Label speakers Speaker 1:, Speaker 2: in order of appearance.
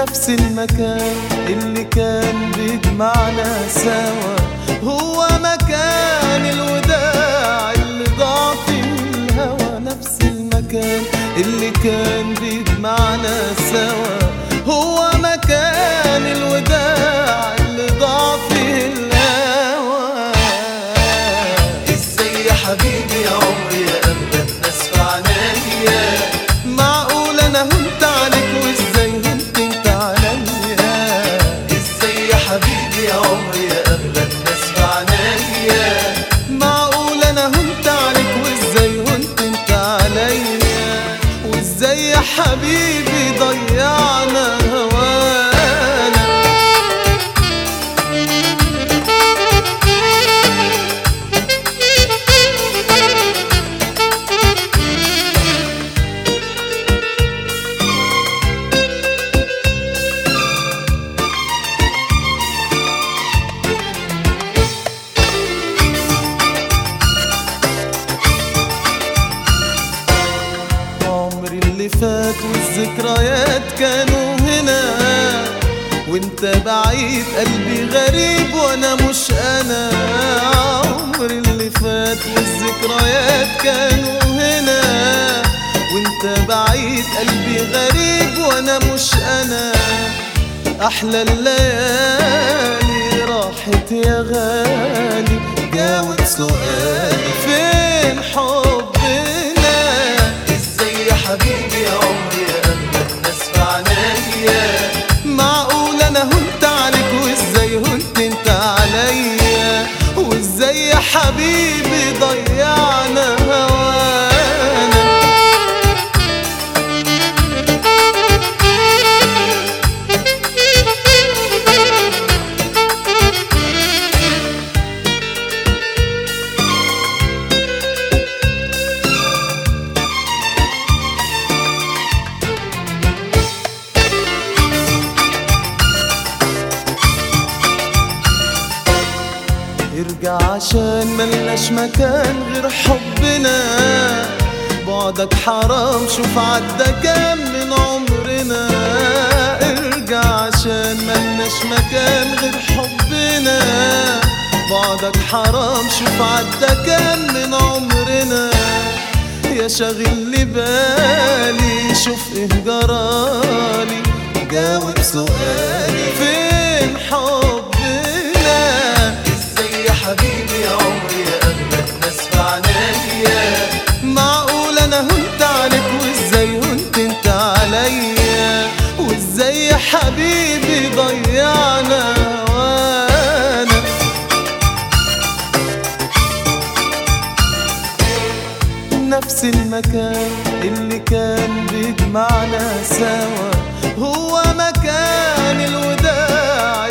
Speaker 1: نفس المكان اللي كان بيجمعنا سوا، هو مكان الوداع اللي ضاع فيه الهوى. نفس المكان اللي كان بيجمعنا سوا، هو مكان الوداع اللي ضاع فيه الهوى.
Speaker 2: ازاي يا حبيبي يا عمري يا أغلى الناس في عنايا،
Speaker 1: معقول انا هنت عليك وازاي هنت انت عليا؟
Speaker 2: ازاي يا حبيبي يا عمري يا أغلى الناس في عنايا،
Speaker 1: معقول انا هنت عليك وازاي هنت انت عليا؟ وازاي يا حبيبي ضيعنا هوانا؟ عمري اللي فات والذكريات كانوا هنا، وانت بعيد قلبي غريب وانا مش انا. عمري اللي فات والذكريات كانوا هنا، وانت بعيد قلبي غريب وانا مش انا. احلى الليالي راحت يا غالي، جاوب سؤالي فين حبنا؟
Speaker 2: ازاي يا حبيبي يا عمري يا أغلى الناس في عنايا،
Speaker 1: معقول انا هنت عليك وازاي هنت انت عليا؟ وازاي يا حبيبي ضيعنا هوانا؟ ارجع عشان ملناش مكان غير حبنا، بعدك حرام شوف عدى كام من عمرنا. ارجع عشان ملناش مكان غير حبنا، بعدك حرام شوف عدى كام من عمرنا. يا شاغل لي بالي شوف ايه جرالي، جاوب سؤالي فين حبنا؟
Speaker 2: ازاي يا حبيبي يا عمري يا أغلى الناس في عنايا،
Speaker 1: معقول انا هنت عليك وازاي هنت انت عليا؟ وازاي يا حبيبي ضيعنا هوانا؟ نفس المكان اللي كان بيجمعنا سوا، هو مكان الوداع